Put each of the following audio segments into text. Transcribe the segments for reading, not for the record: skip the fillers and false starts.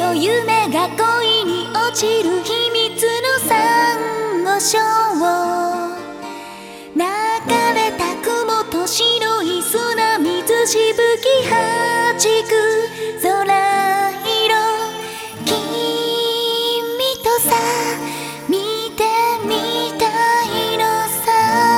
の夢が恋に落ちる秘密のサンゴ礁を流れた雲と白い砂水しぶきはじく空色君とさ見てみたいのさ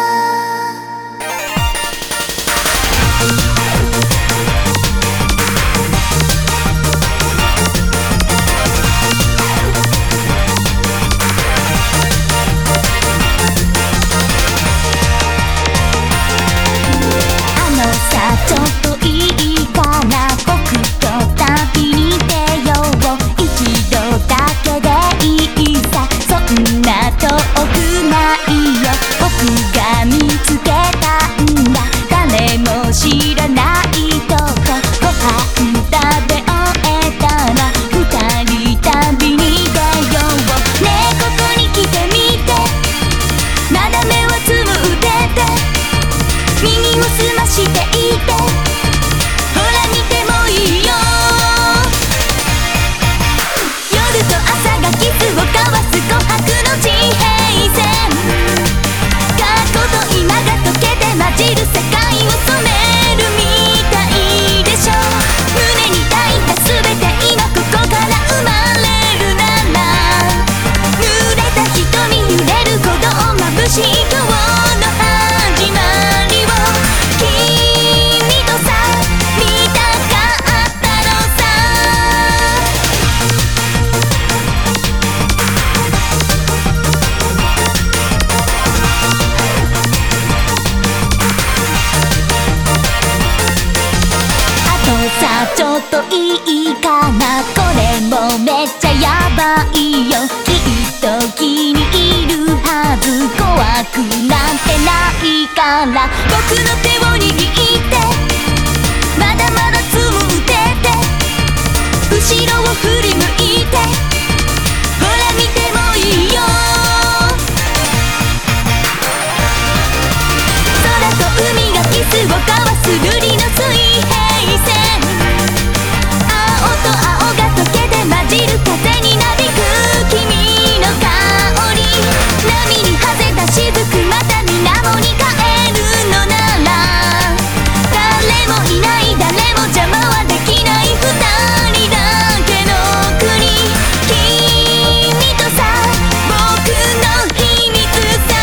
ちょっといいかな僕と旅に出よう一度だけでいいさそんな遠くないよ僕が見つけたんだ誰も知らないとこご飯食べ終えたら二人旅に出ようねえここに来てみてまだ目をつむってて耳を澄ましていてほら見てもいいよ夜と朝がキスを交わす琥珀の地平線過去と今が溶けて混じる世界を染めるみたいでしょ胸に抱いた全て今ここから生まれるなら濡れた瞳揺れる鼓動眩しい今日の始まりを君とさ見たかったのさあとさちょっといいかなこれもめっちゃヤバいよきっと気に入るはず怖くなんてないから僕の手を握ってまだまだつむってて後ろを振り向いてほら見てもいいよ空と海がキスを交わす瑠璃の水平線青と青が溶けて混じる風になびく君の香り波にはぜた雫また水面に帰るのなら誰もいない誰も邪魔はできない二人だけの国君とさ僕の秘密さ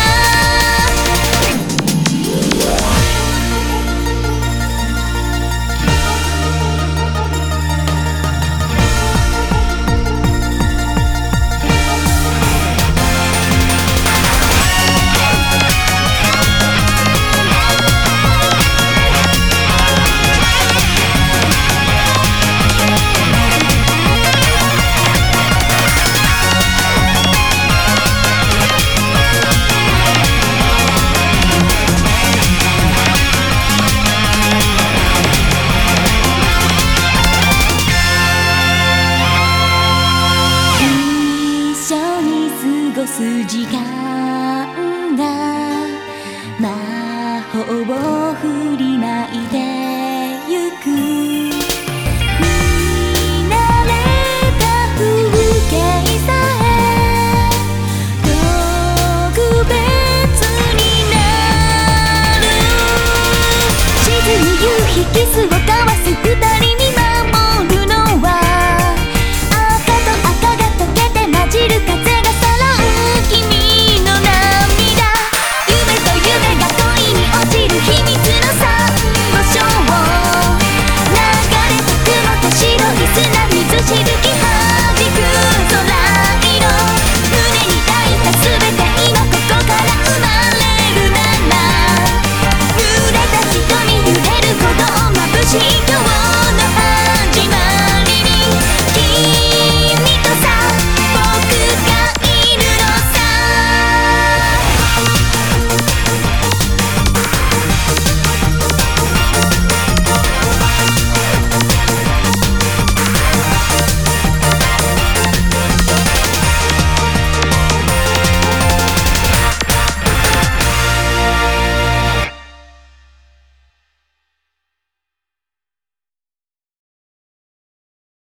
過ごす時間が魔法を振りまいてゆく見慣れた風景さえ特別になる沈む夕日キスを交わす二人